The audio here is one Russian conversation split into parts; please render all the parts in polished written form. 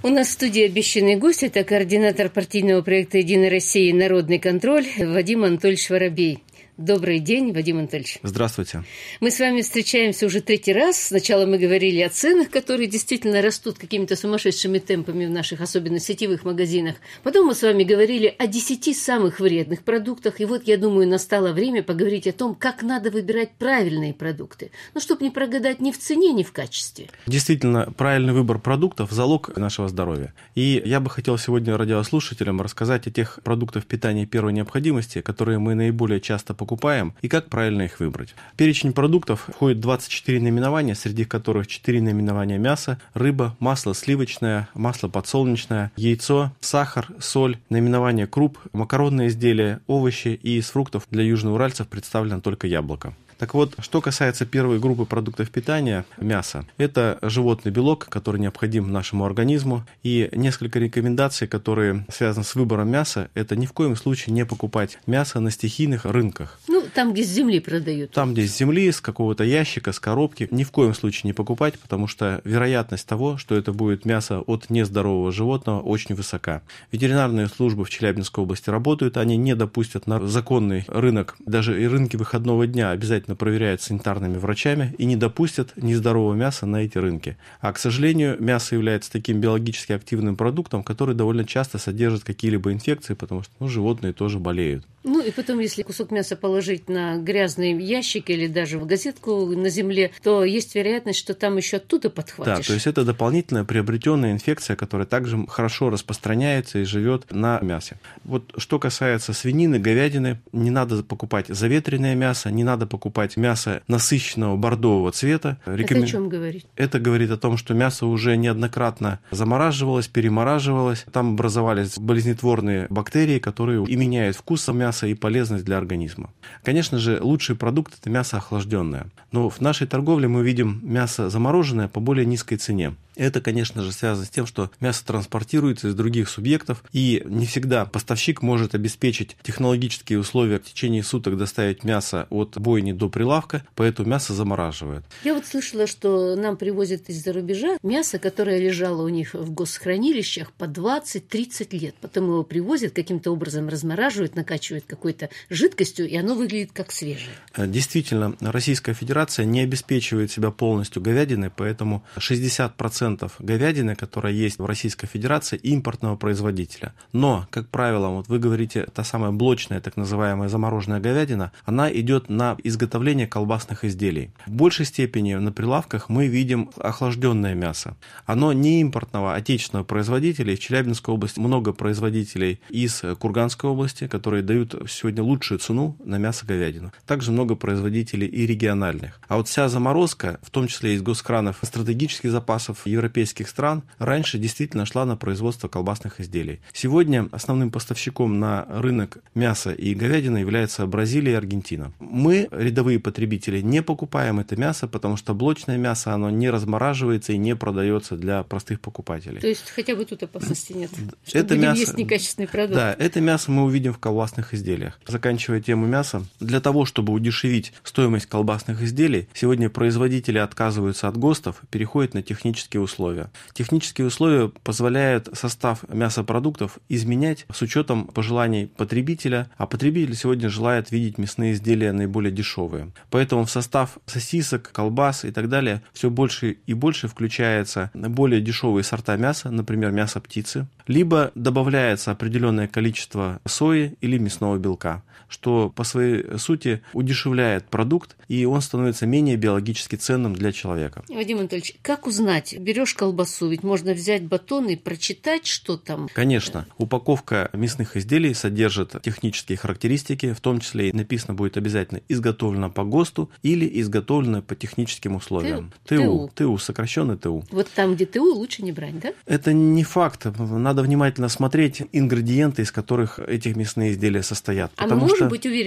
У нас в студии обещанный гость – это координатор партийного проекта «Единая Россия. Народный контроль» Вадим Анатольевич Воробей. Добрый день, Вадим Анатольевич. Здравствуйте. Мы с вами встречаемся уже третий раз. Сначала мы говорили о ценах, которые действительно растут какими-то сумасшедшими темпами в наших, особенно сетевых магазинах. Потом мы с вами говорили о 10 самых вредных продуктах. И вот, я думаю, настало время поговорить о том, как надо выбирать правильные продукты. Ну, чтобы не прогадать ни в цене, ни в качестве. Действительно, правильный выбор продуктов – залог нашего здоровья. И я бы хотел сегодня радиослушателям рассказать о тех продуктах питания первой необходимости, которые мы наиболее часто покупаем, и как правильно их выбрать. В перечень продуктов входит 24 наименования, среди которых 4 наименования мяса, рыба, масло сливочное, масло подсолнечное, яйцо, сахар, соль, наименование круп, макаронные изделия, овощи, и из фруктов для южноуральцев представлено только яблоко. Так вот, что касается первой группы продуктов питания, мяса, это животный белок, который необходим нашему организму, и несколько рекомендаций, которые связаны с выбором мяса, это ни в коем случае не покупать мясо на стихийных рынках. Ну, там, где с земли продают. Там, где с земли, с какого-то ящика, с коробки, ни в коем случае не покупать, потому что вероятность того, что это будет мясо от нездорового животного, очень высока. Ветеринарные службы в Челябинской области работают, они не допустят на законный рынок, даже и рынки выходного дня обязательно проверяют санитарными врачами и не допустят нездорового мяса на эти рынки. А, к сожалению, мясо является таким биологически активным продуктом, который довольно часто содержит какие-либо инфекции, потому что животные тоже болеют. Ну и потом, если кусок мяса положить на грязный ящик или даже в газетку на земле, то есть вероятность, что там еще оттуда подхватишь. Да, то есть это дополнительная приобретенная инфекция, которая также хорошо распространяется и живет на мясе. Вот что касается свинины, говядины, не надо покупать заветренное мясо, не надо покупать мясо насыщенного бордового цвета. Это о чем говорит? Это говорит о том, что мясо уже неоднократно замораживалось, перемораживалось, там образовались болезнетворные бактерии, которые и меняют вкус мяса и полезность для организма. Конечно же, лучший продукт – это мясо охлажденное. Но в нашей торговле мы видим мясо замороженное по более низкой цене. Это, конечно же, связано с тем, что мясо транспортируется из других субъектов, и не всегда поставщик может обеспечить технологические условия в течение суток доставить мясо от бойни до прилавка, поэтому мясо замораживают. Я вот слышала, что нам привозят из-за рубежа мясо, которое лежало у них в госхранилищах по 20-30 лет. Потом его привозят, каким-то образом размораживают, накачивают какой-то жидкостью, и оно выглядит как свежее. Действительно, Российская Федерация не обеспечивает себя полностью говядиной, поэтому 60% говядины, которая есть в Российской Федерации, импортного производителя. Но, как правило, вот вы говорите, та самая блочная, так называемая замороженная говядина, она идет на изготовление колбасных изделий. В большей степени на прилавках мы видим охлажденное мясо. Оно не импортного, отечественного производителя. В Челябинской области много производителей из Курганской области, которые дают сегодня лучшую цену на мясо-говядину. Также много производителей и региональных. А вот вся заморозка, в том числе из госкранов стратегических запасов европейских стран, раньше действительно шла на производство колбасных изделий. Сегодня основным поставщиком на рынок мяса и говядины является Бразилия и Аргентина. Мы, рядовые потребители, не покупаем это мясо, потому что блочное мясо, оно не размораживается и не продается для простых покупателей. То есть хотя бы тут опасности нет, что это будем мясо, есть некачественный продукт. Да, это мясо мы увидим в колбасных изделиях. Заканчивая тему мяса, для того, чтобы удешевить стоимость колбасных изделий, сегодня производители отказываются от ГОСТов, переходят на технические условия. Технические условия позволяют состав мясопродуктов изменять с учетом пожеланий потребителя, а потребитель сегодня желает видеть мясные изделия наиболее дешевые. Поэтому в состав сосисок, колбас и так далее все больше и больше включается более дешевые сорта мяса, например, мясо птицы, либо добавляется определенное количество сои или мясного белка, что по своей сути удешевляет продукт, и он становится менее биологически ценным для человека. Вадим Анатольевич, как узнать? Берешь колбасу, ведь можно взять батон и прочитать, что там. Конечно. Упаковка мясных изделий содержит технические характеристики, в том числе и написано будет обязательно изготовлено по ГОСТу или изготовлено по техническим условиям. ТУ, сокращенный ТУ. Вот там, где ТУ, лучше не брать, да? Это не факт. Надо внимательно смотреть ингредиенты, из которых эти мясные изделия состоят. А мы можем быть уверены, что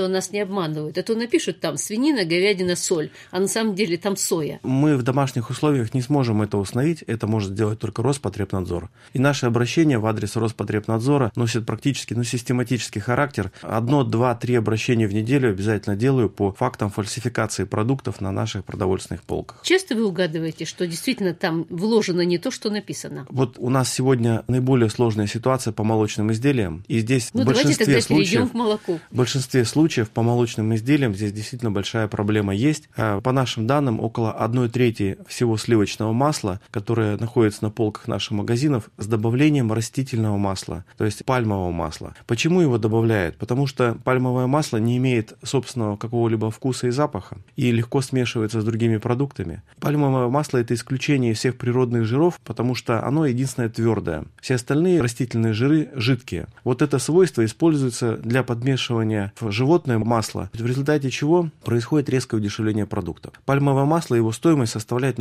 что нас не обманывают. А то напишут там свинина, говядина, соль, а на самом деле там соя. Мы в домашних условиях не сможем это установить, это может сделать только Роспотребнадзор. И наши обращения в адрес Роспотребнадзора носят практически систематический характер. 1, 2, 3 обращения в неделю обязательно делаю по фактам фальсификации продуктов на наших продовольственных полках. Часто вы угадываете, что действительно там вложено не то, что написано? Вот у нас сегодня наиболее сложная ситуация по молочным изделиям. И здесь в большинстве случаев по молочным изделиям здесь действительно большая проблема есть. По нашим данным, около 1/3 всего сливочного масла, которое находится на полках наших магазинов, с добавлением растительного масла, то есть пальмового масла. Почему его добавляют? Потому что пальмовое масло не имеет собственного какого-либо вкуса и запаха и легко смешивается с другими продуктами. Пальмовое масло – это исключение из всех природных жиров, потому что оно единственное твердое. Все остальные растительные жиры жидкие. Вот это свойство используется для подмешивания в животное масло, в результате чего происходит резкое удешевление продуктов. Пальмовое масло, его стоимость составляет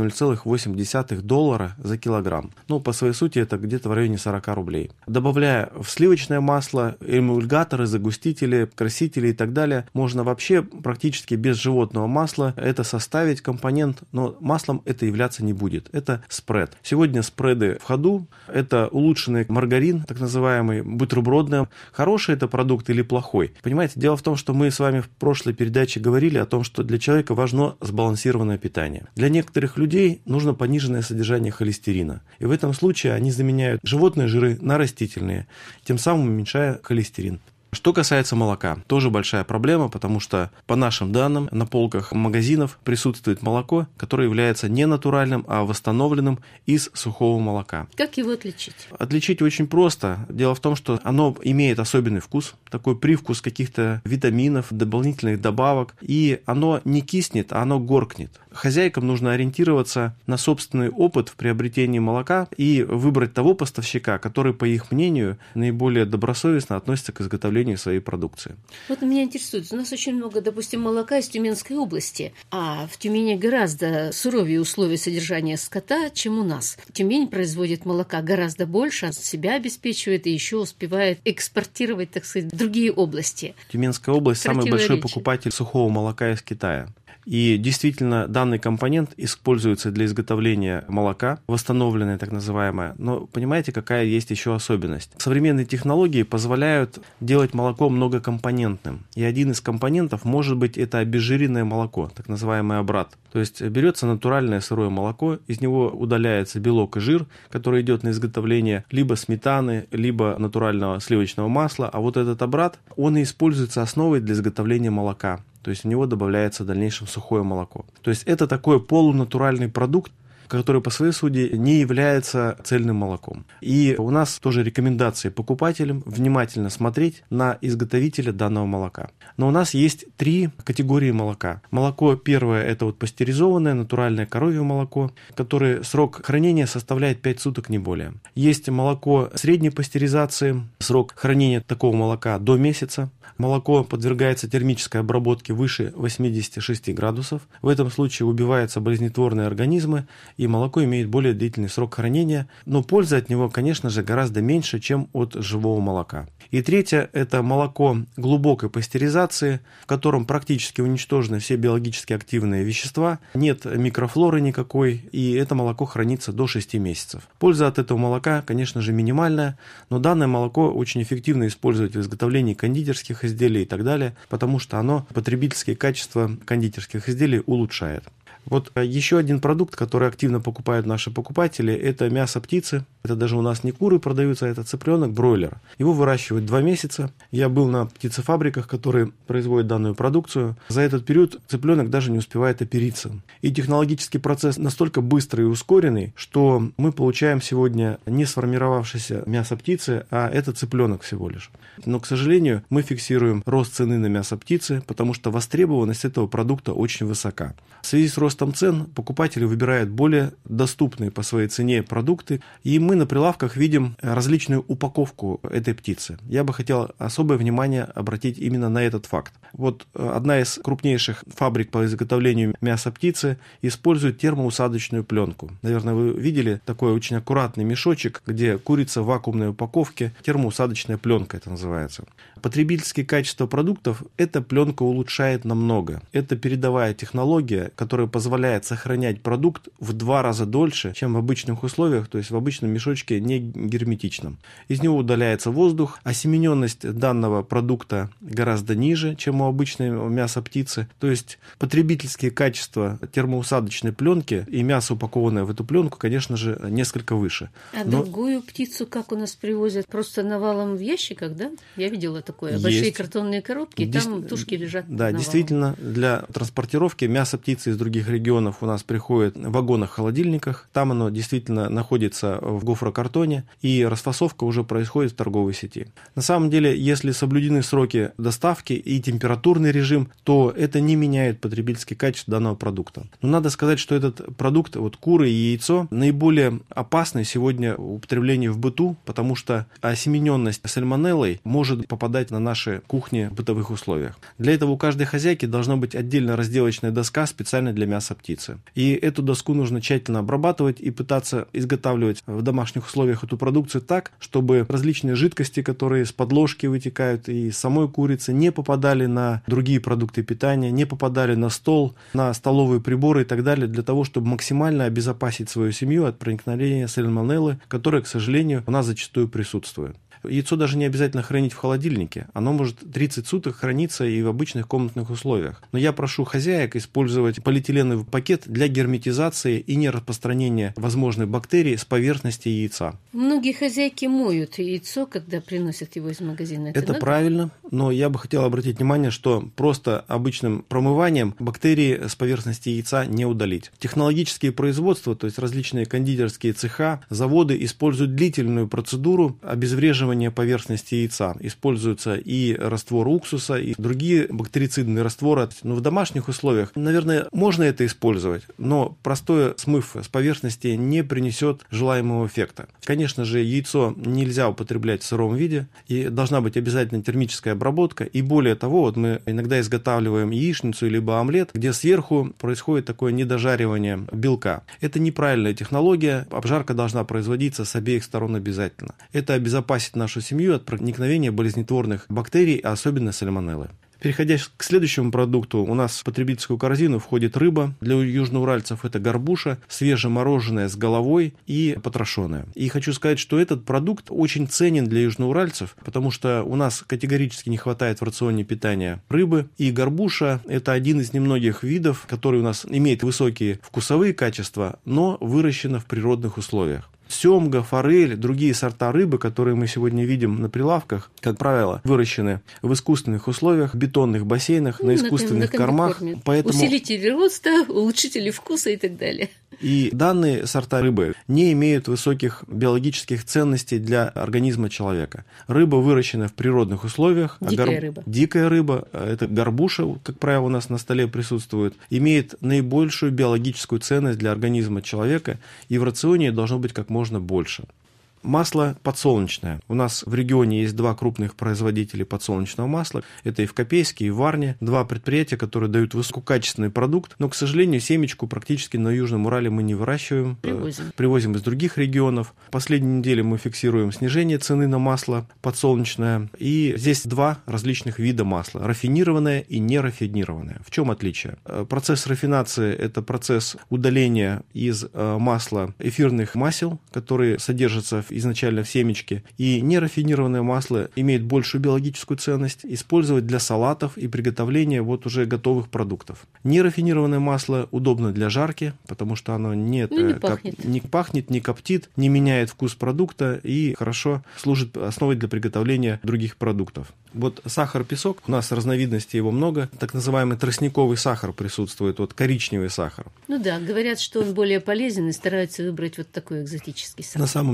$0,8 за килограмм. По своей сути, это где-то в районе 40 рублей. Добавляя в сливочное масло эмульгаторы, загустители, красители и так далее, можно вообще практически без животного масла это составить компонент, но маслом это являться не будет. Это спред. Сегодня спреды в ходу. Это улучшенный маргарин, так называемый, бутербродный. Хороший это продукт или плохой? Понимаете, дело в том, что мы с вами в прошлой передаче говорили о том, что для человека важно сбалансированное питание. Для некоторых людей нужно пониженное содержание холестерина. И в этом случае они заменяют животные жиры на растительные, тем самым уменьшая холестерин. Что касается молока, тоже большая проблема, потому что, по нашим данным, на полках магазинов присутствует молоко, которое является не натуральным, а восстановленным из сухого молока. Как его отличить? Отличить очень просто. Дело в том, что оно имеет особенный вкус, такой привкус каких-то витаминов, дополнительных добавок, и оно не киснет, а оно горкнет. Хозяйкам нужно ориентироваться на собственный опыт в приобретении молока и выбрать того поставщика, который, по их мнению, наиболее добросовестно относится к изготовлению своей продукции. Вот меня интересует, у нас очень много, допустим, молока из Тюменской области, а в Тюмени гораздо суровее условия содержания скота, чем у нас. Тюмень производит молока гораздо больше, себя обеспечивает и еще успевает экспортировать, так сказать, в другие области. Тюменская область – самый большой покупатель сухого молока из Китая. И действительно, данный компонент используется для изготовления молока, восстановленное так называемое. Но понимаете, какая есть еще особенность? Современные технологии позволяют делать молоко многокомпонентным. И один из компонентов может быть это обезжиренное молоко, так называемый обрат. То есть берется натуральное сырое молоко, из него удаляется белок и жир, который идет на изготовление либо сметаны, либо натурального сливочного масла. А вот этот обрат, он и используется основой для изготовления молока. То есть в него добавляется в дальнейшем сухое молоко. То есть это такой полунатуральный продукт, который по своей сути не является цельным молоком. И у нас тоже рекомендации покупателям внимательно смотреть на изготовителя данного молока. Но у нас есть 3 категории молока. Молоко первое – это пастеризованное, натуральное коровье молоко, которое срок хранения составляет 5 суток, не более. Есть молоко средней пастеризации, срок хранения такого молока до месяца. Молоко подвергается термической обработке выше 86 градусов. В этом случае убиваются болезнетворные организмы, и молоко имеет более длительный срок хранения, но пользы от него, конечно же, гораздо меньше, чем от живого молока. И третье – это молоко глубокой пастеризации, в котором практически уничтожены все биологически активные вещества, нет микрофлоры никакой, и это молоко хранится до 6 месяцев. Польза от этого молока, конечно же, минимальная, но данное молоко очень эффективно использовать в изготовлении кондитерских изделий и так далее, потому что оно потребительские качества кондитерских изделий улучшает. Вот еще один продукт, который активно покупают наши покупатели, это мясо птицы. Это даже у нас не куры продаются, это цыпленок, бройлер. Его выращивают 2 месяца. Я был на птицефабриках, которые производят данную продукцию. За этот период цыпленок даже не успевает опериться. И технологический процесс настолько быстрый и ускоренный, что мы получаем сегодня не сформировавшееся мясо птицы, а это цыпленок всего лишь. Но, к сожалению, мы фиксируем рост цены на мясо птицы, потому что востребованность этого продукта очень высока. В связи с ростом ростом цен покупатели выбирают более доступные по своей цене продукты, и мы на прилавках видим различную упаковку этой птицы. Я бы хотел особое внимание обратить именно на этот факт. Вот одна из крупнейших фабрик по изготовлению мяса птицы использует термоусадочную пленку. Наверное, вы видели такой очень аккуратный мешочек, где курица в вакуумной упаковке, термоусадочная пленка это называется. Потребительские качества продуктов эта пленка улучшает намного. Это передовая технология, которая позволяет сохранять продукт в 2 раза дольше, чем в обычных условиях, то есть в обычном мешочке не герметичном. Из него удаляется воздух, осемененность данного продукта гораздо ниже, чем у обычной мяса птицы. То есть потребительские качества термоусадочной пленки и мясо, упакованное в эту пленку, конечно же, несколько выше. Другую птицу как у нас привозят? Просто навалом в ящиках, да? Я видела такое. Большие картонные коробки, и там тушки лежат. Да, действительно, для транспортировки мясо птицы из других регионов у нас приходит в вагонах-холодильниках. Там оно действительно находится в гофрокартоне, и расфасовка уже происходит в торговой сети. На самом деле, если соблюдены сроки доставки и температурный режим, то это не меняет потребительские качества данного продукта. Но надо сказать, что этот продукт, вот куры и яйцо, наиболее опасны сегодня в употреблении в быту, потому что осемененность сальмонеллой может попадать на наши кухни в бытовых условиях. Для этого у каждой хозяйки должна быть отдельно разделочная доска специально для мяса птицы. И эту доску нужно тщательно обрабатывать и пытаться изготавливать в домашних условиях эту продукцию так, чтобы различные жидкости, которые с подложки вытекают и из самой курицы, не попадали на другие продукты питания, не попадали на стол, на столовые приборы и так далее, для того, чтобы максимально обезопасить свою семью от проникновения сальмонеллы, которая, к сожалению, у нас зачастую присутствует. Яйцо даже не обязательно хранить в холодильнике. Оно может 30 суток храниться и в обычных комнатных условиях. Но я прошу хозяек использовать полиэтиленовый пакет для герметизации и нераспространения возможных бактерий с поверхности яйца. Многие хозяйки моют яйцо, когда приносят его из магазина. Это правильно, но я бы хотел обратить внимание, что просто обычным промыванием бактерии с поверхности яйца не удалить. Технологические производства, то есть различные кондитерские цеха, заводы используют длительную процедуру обезвреживания поверхности яйца. Используются и раствор уксуса, и другие бактерицидные растворы. Но в домашних условиях, наверное, можно это использовать, но простой смыв с поверхности не принесет желаемого эффекта. Конечно же, яйцо нельзя употреблять в сыром виде, и должна быть обязательно термическая обработка. И более того, вот мы иногда изготавливаем яичницу либо омлет, где сверху происходит такое недожаривание белка. Это неправильная технология, обжарка должна производиться с обеих сторон обязательно. Это обезопасит нашу семью от проникновения болезнетворных бактерий, а особенно сальмонеллы. Переходя к следующему продукту, у нас в потребительскую корзину входит рыба. Для южноуральцев это горбуша, свежемороженая с головой и потрошенная. И хочу сказать, что этот продукт очень ценен для южноуральцев, потому что у нас категорически не хватает в рационе питания рыбы. И горбуша – это один из немногих видов, который у нас имеет высокие вкусовые качества, но выращена в природных условиях. Семга, форель, другие сорта рыбы, которые мы сегодня видим на прилавках, как правило, выращены в искусственных условиях, в бетонных бассейнах, на искусственных кормах. Поэтому... Усилители роста, улучшители вкуса и так далее. И данные сорта рыбы не имеют высоких биологических ценностей для организма человека. Рыба выращена в природных условиях. Дикая рыба, это горбуша, как правило, у нас на столе присутствует, имеет наибольшую биологическую ценность для организма человека, и в рационе должно быть как можно больше. Масло подсолнечное. У нас в регионе есть 2 крупных производителя подсолнечного масла. Это и в Копейске, и в Варне. 2 предприятия, которые дают высококачественный продукт. Но, к сожалению, семечку практически на Южном Урале мы не выращиваем. Привозим из других регионов. В последние недели мы фиксируем снижение цены на масло подсолнечное. И здесь 2 различных вида масла. Рафинированное и нерафинированное. В чем отличие? Процесс рафинации – это процесс удаления из масла эфирных масел, которые содержатся изначально в семечке, и нерафинированное масло имеет большую биологическую ценность использовать для салатов и приготовления вот уже готовых продуктов. Нерафинированное масло удобно для жарки, потому что оно не пахнет, не коптит, не меняет вкус продукта и хорошо служит основой для приготовления других продуктов. Вот сахар-песок, у нас разновидностей его много, так называемый тростниковый сахар присутствует, вот коричневый сахар. Ну да, говорят, что он более полезен и стараются выбрать вот такой экзотический сахар. На самом деле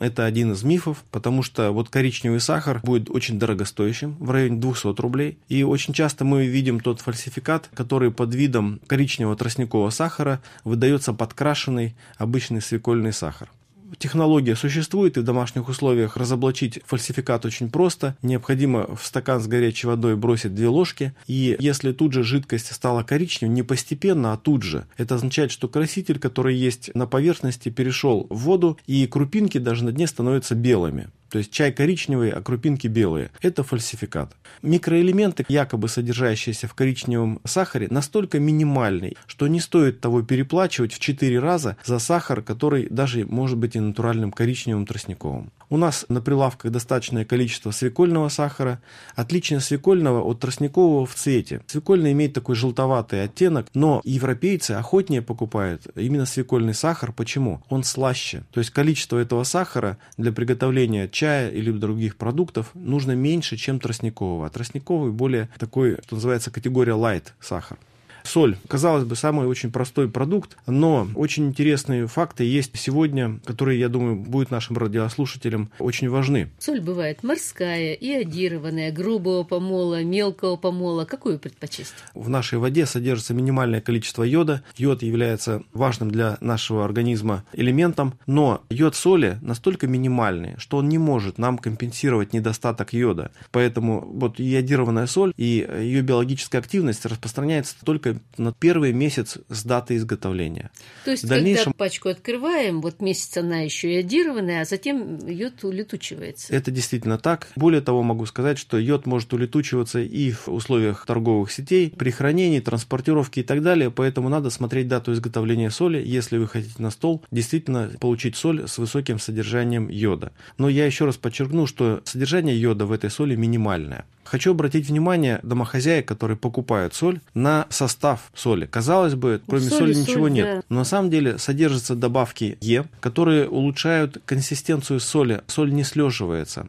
Это один из мифов, потому что вот коричневый сахар будет очень дорогостоящим, в районе 200 рублей. И очень часто мы видим тот фальсификат, который под видом коричневого тростникового сахара выдается подкрашенный обычный свекольный сахар. Технология существует, и в домашних условиях разоблачить фальсификат очень просто. Необходимо в стакан с горячей водой бросить 2 ложки, и если тут же жидкость стала коричневой, не постепенно, а тут же, это означает, что краситель, который есть на поверхности, перешел в воду, и крупинки даже на дне становятся белыми. То есть чай коричневый, а крупинки белые. Это фальсификат. Микроэлементы, якобы содержащиеся в коричневом сахаре, настолько минимальны, что не стоит того переплачивать в 4 раза за сахар, который даже может быть и натуральным коричневым тростниковым. У нас на прилавках достаточное количество свекольного сахара. Отличие свекольного от тростникового в цвете. Свекольный имеет такой желтоватый оттенок, но европейцы охотнее покупают именно свекольный сахар. Почему? Он слаще. То есть количество этого сахара для приготовления чая или других продуктов нужно меньше, чем тростникового. А тростниковый более такой, что называется, категория light сахар. Соль. Казалось бы, самый очень простой продукт, но очень интересные факты есть сегодня, которые, я думаю, будут нашим радиослушателям очень важны. Соль бывает морская, иодированная, грубого помола, мелкого помола. Какую предпочесть? В нашей воде содержится минимальное количество йода. Йод является важным для нашего организма элементом, но йод соли настолько минимальный, что он не может нам компенсировать недостаток йода. Поэтому вот иодированная соль и ее биологическая активность распространяется только на первый месяц с даты изготовления. То есть, когда пачку открываем, вот месяц она еще иодированная, а затем йод улетучивается. Это действительно так. Более того, могу сказать, что йод может улетучиваться и в условиях торговых сетей, при хранении, транспортировке и так далее, поэтому надо смотреть дату изготовления соли, если вы хотите на стол действительно получить соль с высоким содержанием йода. Но я еще раз подчеркну, что содержание йода в этой соли минимальное. Хочу обратить внимание домохозяек, которые покупают соль, на состав соли. Казалось бы, кроме соли ничего нет. Да. Но на самом деле содержатся добавки Е, которые улучшают консистенцию соли. Соль не слеживается.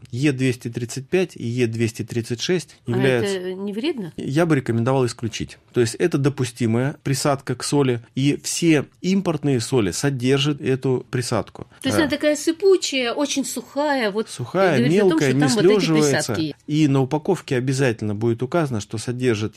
Е235 и Е236 являются... это не вредно? Я бы рекомендовал исключить. То есть это допустимая присадка к соли, и все импортные соли содержат эту присадку. То есть она такая сыпучая, очень сухая. Вот сухая, мелкая, не слеживается. Вот и на упаковке обязательно будет указано, что содержит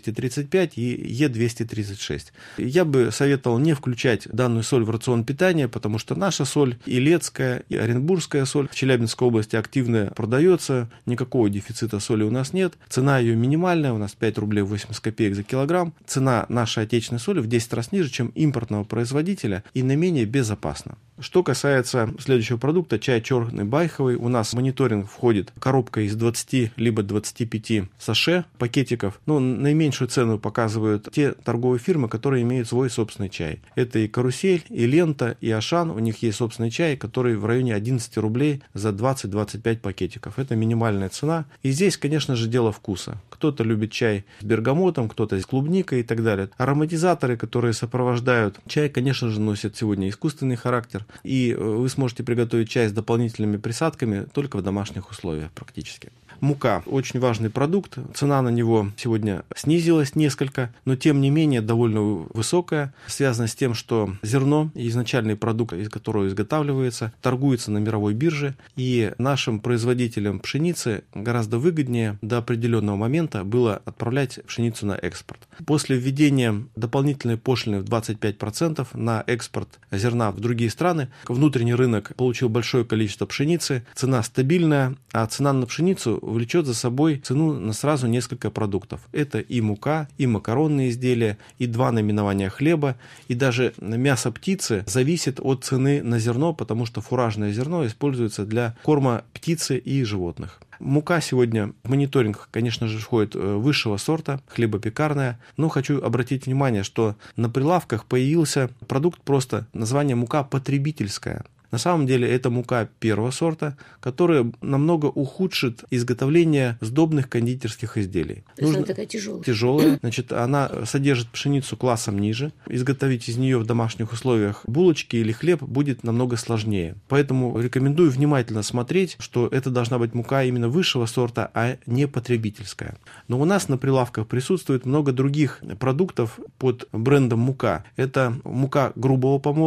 Е235 и Е236. Я бы советовал не включать данную соль в рацион питания, потому что наша соль, илецкая, и оренбургская соль в Челябинской области активно продается, никакого дефицита соли у нас нет, цена ее минимальная, у нас 5 рублей 80 копеек за килограмм, цена нашей отечественной соли в 10 раз ниже, чем импортного производителя, и наименее безопасна. Что касается следующего продукта, чай черный байховый, у нас в мониторинг входит коробка из 20 либо 25 саше пакетиков. Но наименьшую цену показывают те торговые фирмы, которые имеют свой собственный чай. Это и Карусель, и Лента, и Ашан. У них есть собственный чай, который в районе 11 рублей за 20-25 пакетиков. Это минимальная цена. И здесь, конечно же, дело вкуса. Кто-то любит чай с бергамотом, кто-то с клубникой и так далее. Ароматизаторы, которые сопровождают чай, конечно же, носят сегодня искусственный характер. И вы сможете приготовить чай с дополнительными присадками только в домашних условиях практически. Мука – очень важный продукт, цена на него сегодня снизилась несколько, но тем не менее довольно высокая, связана с тем, что зерно, изначальный продукт, из которого изготавливается, торгуется на мировой бирже, и нашим производителям пшеницы гораздо выгоднее до определенного момента было отправлять пшеницу на экспорт. После введения дополнительной пошлины в 25% на экспорт зерна в другие страны, внутренний рынок получил большое количество пшеницы, цена стабильная, а цена на пшеницу влечет за собой цену на сразу несколько продуктов. Это и мука, и макаронные изделия, и 2 наименования хлеба, и даже мясо птицы зависит от цены на зерно, потому что фуражное зерно используется для корма птицы и животных. Мука сегодня в мониторинг, конечно же, входит высшего сорта, хлебопекарная, но хочу обратить внимание, что на прилавках появился продукт просто название мука потребительская. На самом деле это мука первого сорта, которая намного ухудшит изготовление сдобных кондитерских изделий. То есть она такая тяжелая. Тяжелая. Значит, она содержит пшеницу классом ниже. Изготовить из нее в домашних условиях булочки или хлеб будет намного сложнее. Поэтому рекомендую внимательно смотреть, что это должна быть мука именно высшего сорта, а не потребительская. Но у нас на прилавках присутствует много других продуктов под брендом мука. Это мука грубого помола,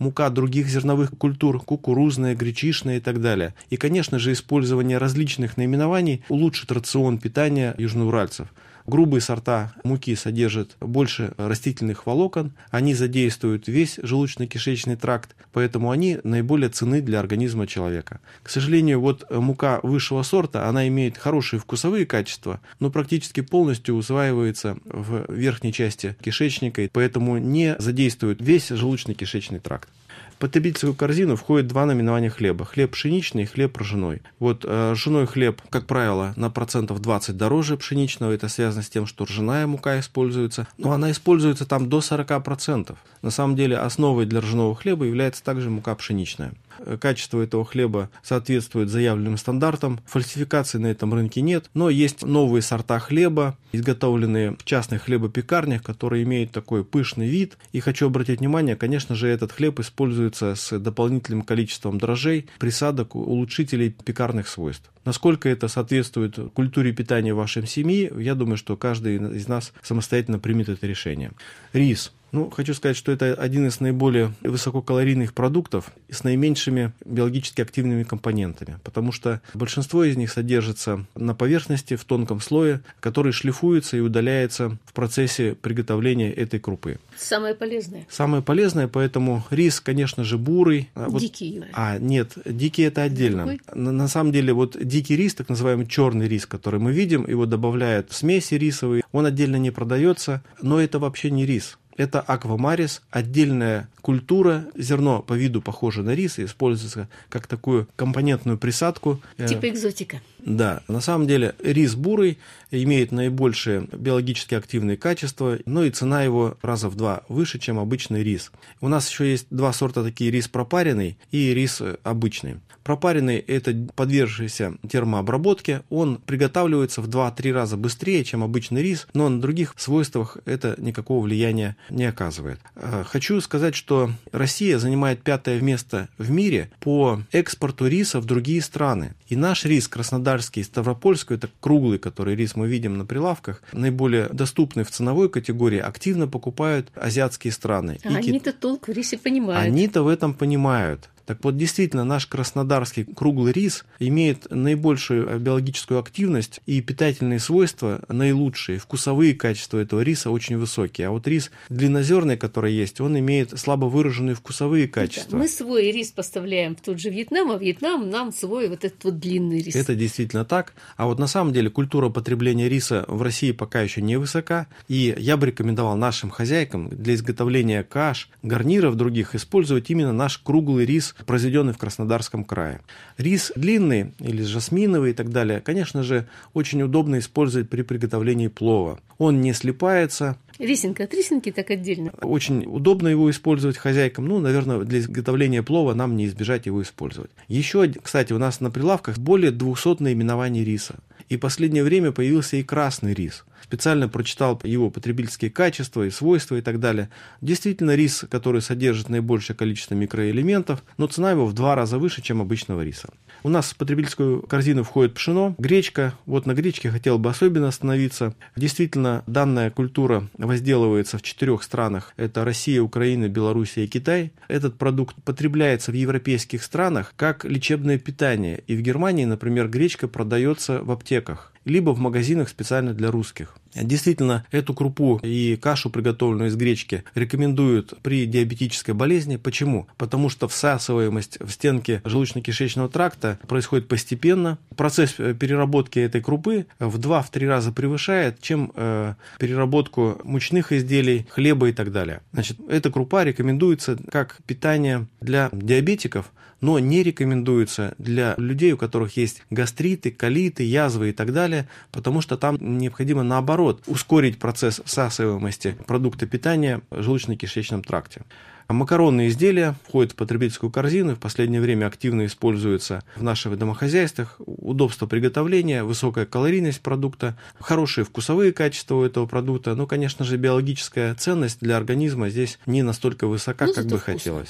мука других зерновых культур, кукурузная, гречишная и так далее. И, конечно же, использование различных наименований улучшит рацион питания южноуральцев. Грубые сорта муки содержат больше растительных волокон, они задействуют весь желудочно-кишечный тракт, поэтому они наиболее ценны для организма человека. К сожалению, вот мука высшего сорта, она имеет хорошие вкусовые качества, но практически полностью усваивается в верхней части кишечника, поэтому не задействует весь желудочно-кишечный тракт. В потребительскую корзину входит два наименования хлеба. Хлеб пшеничный и хлеб ржаной. Вот ржаной хлеб, как правило, на 20% дороже пшеничного. Это связано с тем, что ржаная мука используется. Но она используется там до 40%. На самом деле основой для ржаного хлеба является также мука пшеничная. Качество этого хлеба соответствует заявленным стандартам. Фальсификаций на этом рынке нет. Но есть новые сорта хлеба, изготовленные в частных хлебопекарнях, которые имеют такой пышный вид. И хочу обратить внимание, конечно же, этот хлеб используется с дополнительным количеством дрожжей, присадок, улучшителей пекарных свойств. Насколько это соответствует культуре питания вашей семьи, я думаю, что каждый из нас самостоятельно примет это решение. Рис. Хочу сказать, что это один из наиболее высококалорийных продуктов с наименьшими биологически активными компонентами, потому что большинство из них содержится на поверхности, в тонком слое, который шлифуется и удаляется в процессе приготовления этой крупы. Самое полезное. Самое полезное, поэтому рис, конечно же, бурый. Дикий. Нет, дикий это отдельно. На самом деле, вот дикий рис, так называемый черный рис, который мы видим, его добавляют в смеси рисовые, он отдельно не продается, но это вообще не рис. Это аквамарис, отдельная культура, зерно по виду похоже на рис и используется как такую компонентную присадку. Типа экзотика. Да, на самом деле рис бурый имеет наибольшие биологически активные качества, но и цена его раза в 2 выше, чем обычный рис. У нас еще есть два сорта такие: рис пропаренный и рис обычный. Пропаренный – это подвергшийся термообработке, он приготавливается в 2-3 раза быстрее, чем обычный рис, но на других свойствах это никакого влияния не оказывает. Хочу сказать, что Россия занимает 5-е место в мире по экспорту риса в другие страны. И наш рис краснодарский, ставропольский, это круглый, который рис мы видим на прилавках, наиболее доступный в ценовой категории, активно покупают азиатские страны. Они-то толк в рисе понимают. Они-то в этом понимают. Так вот, действительно, наш краснодарский круглый рис имеет наибольшую биологическую активность и питательные свойства наилучшие. Вкусовые качества этого риса очень высокие. А вот рис длиннозерный, который есть, он имеет слабо выраженные вкусовые качества. Мы свой рис поставляем в тот же Вьетнам, а Вьетнам нам свой вот этот вот длинный рис. Это действительно так. А вот на самом деле культура потребления риса в России пока еще не высока. И я бы рекомендовал нашим хозяйкам для изготовления каш, гарниров других использовать именно наш круглый рис, произведенный в Краснодарском крае. Рис длинный или жасминовый и так далее, конечно же, очень удобно использовать при приготовлении плова. Он не слипается. Рисинка от рисинки так отдельно. Очень удобно его использовать хозяйкам. Наверное, для изготовления плова нам не избежать его использовать. Еще, кстати, у нас на прилавках более 200 наименований риса. И в последнее время появился и красный рис. Специально прочитал его потребительские качества и свойства и так далее. Действительно, рис, который содержит наибольшее количество микроэлементов, но цена его в 2 раза выше, чем обычного риса. У нас в потребительскую корзину входит пшено, гречка. Вот на гречке хотел бы особенно остановиться. Действительно, данная культура возделывается в 4 странах. Это Россия, Украина, Белоруссия и Китай. Этот продукт потребляется в европейских странах как лечебное питание. И в Германии, например, гречка продается в аптеках либо в магазинах специально для русских. Действительно, эту крупу и кашу, приготовленную из гречки, рекомендуют при диабетической болезни. Почему? Потому что всасываемость в стенки желудочно-кишечного тракта происходит постепенно. Процесс переработки этой крупы в 2-3 раза превышает, чем переработку мучных изделий, хлеба и так далее. Значит, эта крупа рекомендуется как питание для диабетиков, но не рекомендуется для людей, у которых есть гастриты, колиты, язвы и так далее, потому что там необходимо, наоборот, ускорить процесс всасываемости продукта питания в желудочно-кишечном тракте. Макаронные изделия входят в потребительскую корзину, в последнее время активно используются в наших домохозяйствах. Удобство приготовления, высокая калорийность продукта, хорошие вкусовые качества у этого продукта, но, конечно же, биологическая ценность для организма здесь не настолько высока, как бы хотелось.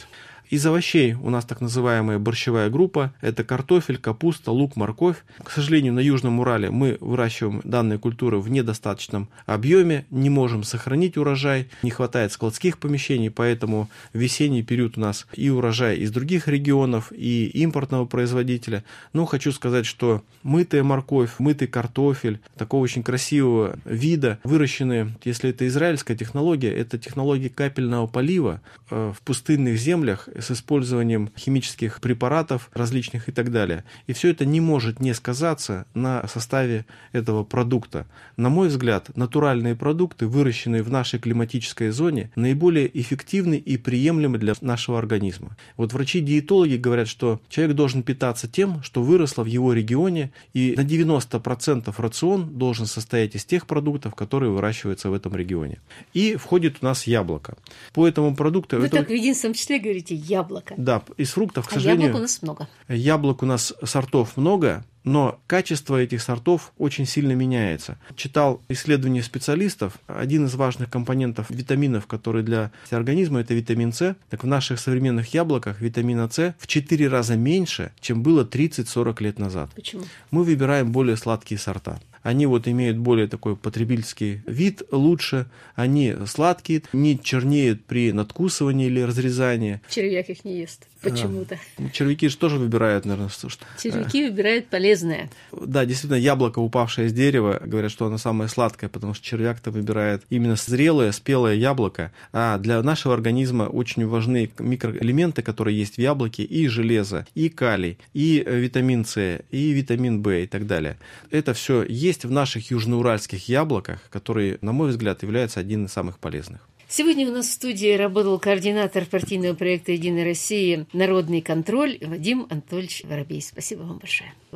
Из овощей у нас так называемая борщевая группа. Это картофель, капуста, лук, морковь. К сожалению, на Южном Урале мы выращиваем данные культуры в недостаточном объеме, не можем сохранить урожай, не хватает складских помещений, поэтому в весенний период у нас и урожай из других регионов, и импортного производителя. Но хочу сказать, что мытая морковь, мытый картофель такого очень красивого вида, выращенные, если это израильская технология, это технология капельного полива в пустынных землях с использованием химических препаратов различных и так далее. И все это не может не сказаться на составе этого продукта. На мой взгляд, натуральные продукты, выращенные в нашей климатической зоне, наиболее эффективны и приемлемы для нашего организма. Вот врачи-диетологи говорят, что человек должен питаться тем, что выросло в его регионе, и на 90% рацион должен состоять из тех продуктов, которые выращиваются в этом регионе. И входит у нас яблоко. По этому продукту... Вы так в единственном числе говорите яблоко. Да, из фруктов, к сожалению... яблок у нас много. Яблок у нас сортов много, но качество этих сортов очень сильно меняется. Читал исследования специалистов. Один из важных компонентов витаминов, который для организма, это витамин С. Так в наших современных яблоках витамина С в 4 раза меньше, чем было 30-40 лет назад. Почему? Мы выбираем более сладкие сорта. Они вот имеют более такой потребительский вид лучше, они сладкие, не чернеют при надкусывании или разрезании. Червяк их не ест почему-то. Червяки же тоже выбирают, наверное. Червяки выбирают полезное. Да, действительно, яблоко, упавшее с дерева, говорят, что оно самое сладкое, потому что червяк-то выбирает именно зрелое, спелое яблоко. А для нашего организма очень важны микроэлементы, которые есть в яблоке, и железо, и калий, и витамин С, и витамин В и так далее. Это все есть в наших южноуральских яблоках, которые, на мой взгляд, являются одним из самых полезных. Сегодня у нас в студии работал координатор партийного проекта «Единая Россия. Народный контроль» Вадим Анатольевич Воробей. Спасибо вам большое.